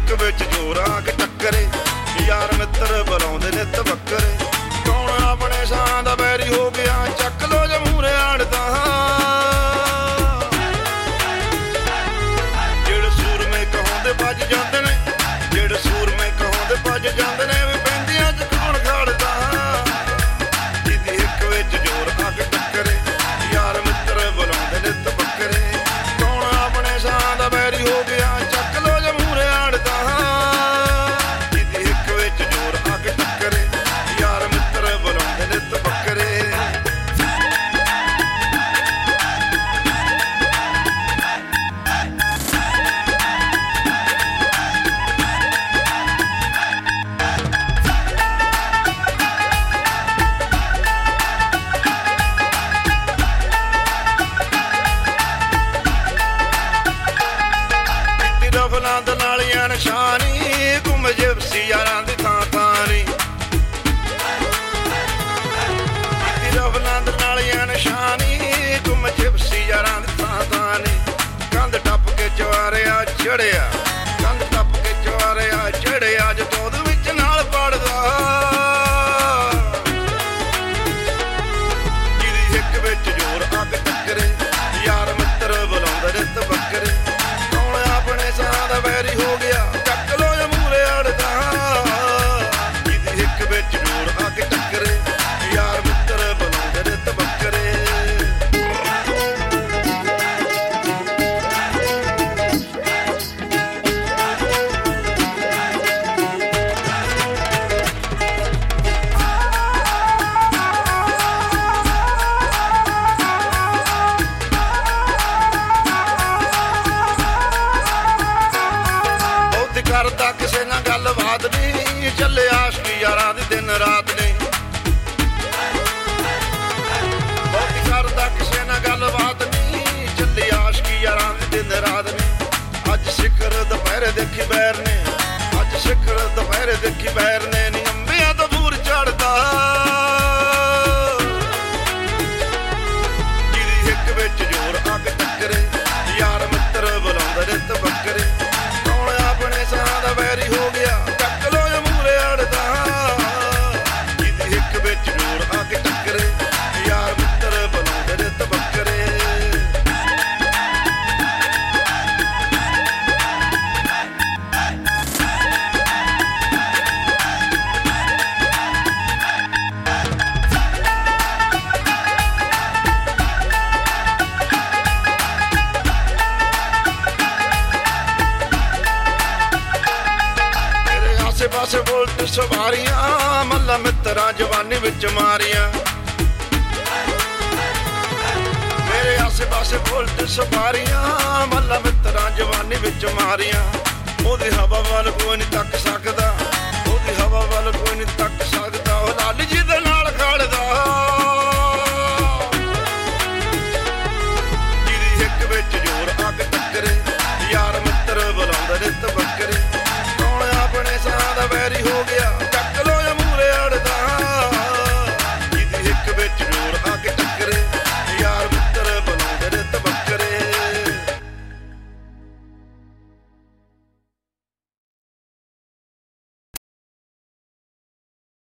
ਹਿੱਕ ਵਿੱਚ ਜੋਰਾਂ ਕੇ ਟੱਕਰੇ ਯਾਰ ਮਿੱਤਰ ਬੁਲਾਉਂਦੇ ਨਿੱਤ ਬੱਕਰੇ ਕੌਣ ਆਪਣੇ ਸਾਂ ਦਾ ਬੈਰੀ ਹੋ ਗਿਆ ਚੱਕ ਲੋ ਜੇ ਮੂਹਰੇ ਆੜਦਾ ਜਿਹੜੇ ਸੂਰਮੇ ਕਹਾਉਂਦੇ ਵੱਜ ਜਾਂਦੇ ਨੇ ਜਿਹੜੇ ਸੂਰਮੇ ਕਹਾਉਂਦੇ ਵੱਜ ਜਾਂਦੇ ਨੇ ਵੀ ਪੈਂਦੀਆਂ ਚ ਕੌਣ ਖੜਦਾ ਜਿਹਦੀ ਹਿੱਕ ਵਿੱਚ ਜੋਰ ਆ ਕੇ ਟੱਕਰੇ ਯਾਰ ਮਿੱਤਰ ਬੁਲਾਉਂਦੇ ਨਿੱਤ ਬੱਕਰੇ ਕੌਣ ਆਪਣੇ ਸਾਂ ਦਾ ਬੈਰੀ ਹੋ ਗਿਆ ਚੱਕ ਲੋ ਜੇ ਮੂਹਰੇ ਆੜਦਾ ਜਿਹਦੀ ਹਿੱਕ ਵਿੱਚ ਜੋਰ ਆ ਕੇ ਟੱਕਰੇ ਯਾਰ ਮਿੱਤਰ ਬੁਲਾਉਂਦੇ ਨਿੱਤ ਬੱਕਰੇ ਰਫਲਾਂ ਦੇ ਨਾਲੀਆਂ ਨਿਸ਼ਾਨੀ ਘੁੰਮ ਜਿਪਸੀ ਯਾਰਾਂ ਦੀ ਥਾਂ ਥਾਂ ਨੀ ਰਫਲਾਂ ਦੇ ਨਾਲੀਆਂ ਨਿਸ਼ਾਨੀ ਘੁੰਮ ਜਿਪਸੀ ਯਾਰਾਂ ਦੀ ਥਾਂ ਥਾਂ ਨੀ ਕੰਧ ਟੱਪ ਕੇ ਚਵਾਰਿਆ ਚੜਿਆ ਕੰਧ ਟੱਪ ਕੇ ਚਵਾਰਿਆ ਚੜਿਆ ਜਦੋਂ ਉਹਦੇ ਵਿੱਚ ਨਾਲ ਪੜਦਾ ਜਿਹਦੀ ਹਿੱਕ ਵਿੱਚ ਜੋਰ ਆ ਕੇ ਟੱਕਰੇ ਯਾਰ ਮਿੱਤਰ ਬੁਲਾਉਂਦੇ ਨਿੱਤ ਬੱਕਰੇ ਆਪਣੇ ਸਾਂ ਦਾ ਵੈਰੀ ਹੋ ਗਿਆ ਚੱਕ ਲੋ ਜੇ ਮੂਹਰੇ ਅੜਦਾ ਜਿਹਦੀ ਹਿੱਕ ਵਿੱਚ ਜੋਰ ਆ ਕੇ ਟੱਕਰੇ ਯਾਰ ਮਿੱਤਰ ਬੁਲਾਉਂਦੇ ਨਿੱਤ ਬੱਕਰੇ ਕਰਦਾ ਕਿਸੇ ਨਾਲ ਗੱਲਬਾਤ ਨੀ ਚੱਲੇ ਆਸ਼ਕੀ ਯਾਰਾਂ ਦੀ ਦਿਨ ਰਾਤ ਨੇ ਬਹੁਤੀ ਕਰਦਾ ਕਿਸੇ ਨਾਲ ਗੱਲਬਾਤ ਨੀ ਚੱਲੇ ਆਸ਼ਕੀ ਯਾਰਾਂ ਦੀ ਦਿਨ ਰਾਤ ਨੇ ਅੱਜ ਸਿਖਰ ਦੁਪਹਿਰੇ ਦੇਖੀ ਬੈਰ ਨੇ ਅੱਜ ਸਿਖਰ ਦੁਪਹਿਰੇ ਦੇਖੀ ਬੈਰ ਨੇ ਨੀ ਅੰਬਿਆਂ ਤੋਂ ਦੂਰ ਚੜਦਾ ਜਿਹਦੀ ਹਿੱਕ ਵਿੱਚ ਜੋਰ ਆ ਕੇ ਟੱਕਰੇ ਯਾਰ ਮਿੱਤਰ ਬੁਲਾਉਂਦੇ ਨਿੱਤ ਬੱਕਰੇ ਆਪਣੇ ਸਾਂ ਦਾ ਵੈਰੀ ਹੋ ਗਿਆ ਚੱਕ ਲੋ ਜੇ ਮੂਹਰੇ ਅੜਦਾ ਜਿਹਦੀ ਹਿੱਕ ਵਿੱਚ ਜੋਰ ਆ ਕੇ ਟੱਕਰੇ ਯਾਰ ਮਿੱਤਰ ਬੁਲਾਉਂਦੇ ਨਿੱਤ ਬੱਕਰੇ ਆਸੇ ਪਾਸੇ ਬੋਲਟ ਸਵਾਰੀਆਂ ਮੱਲਾ ਮਿੱਤਰਾਂ ਜਵਾਨੀ ਵਿੱਚ ਮਾਰੀਆਂ ਮੇਰੇ ਆਸੇ ਪਾਸੇ ਬੋਲਟ ਸਵਾਰੀਆਂ ਮੱਲਾ ਮਿੱਤਰਾਂ ਜਵਾਨੀ ਵਿੱਚ ਮਾਰੀਆਂ ਉਹਦੀ ਹਵਾ ਵੱਲ ਕੋਈ ਨਹੀਂ ਤੱਕ ਸਕਦਾ ਉਹਦੀ ਹਵਾ ਵੱਲ ਕੋਈ ਨਹੀਂ ਤੱਕ ਸਕਦਾ ਉਹ ਲਾਲੀ ਜੀ ਦੇ ਨਾਲ ਖੜਦਾ